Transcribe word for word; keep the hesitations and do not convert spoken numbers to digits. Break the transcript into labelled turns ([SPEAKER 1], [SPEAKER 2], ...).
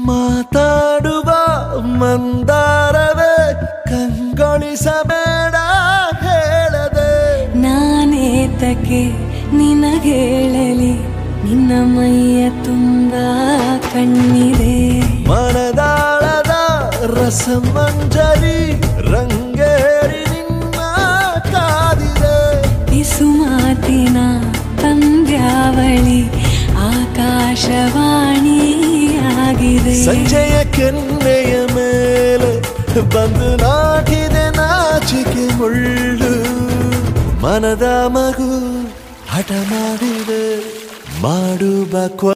[SPEAKER 1] ಮಾತಾಡುವ ಮಂದಾರವೇ ಕಂಗೊಳಿಸಬೇಡ ಹೇಳದೆ
[SPEAKER 2] ನಾನೇತಕ್ಕೆ ನಿನಗೇಳಲಿ ನಿನ್ನ ಮೈಯ ತುಂಬ ಕಣ್ಣಿದೆ
[SPEAKER 1] ಮನದಾಳದ ರಸಮಂಜರಿ ರಂಗೇರಿ ನಿನ್ನ ಕಾದಿದೆ
[SPEAKER 2] ಇಸು ಮಾತಿನ ಪಂದ್ಯಾವಳಿ ಆಕಾಶವಾಣಿಯಾಗಿದೆ
[SPEAKER 1] ಸಂಜೆಯ ಕೆನ್ನೆಯ ಮೇಲೆ ಬಂದು ನಾಟಿದೆ ನಾಚಿಕೆ ಮುಳ್ಳು ಮನದ ಮಗು ಹಠ ಮಾಡಿದೆ ಮಾಡುವ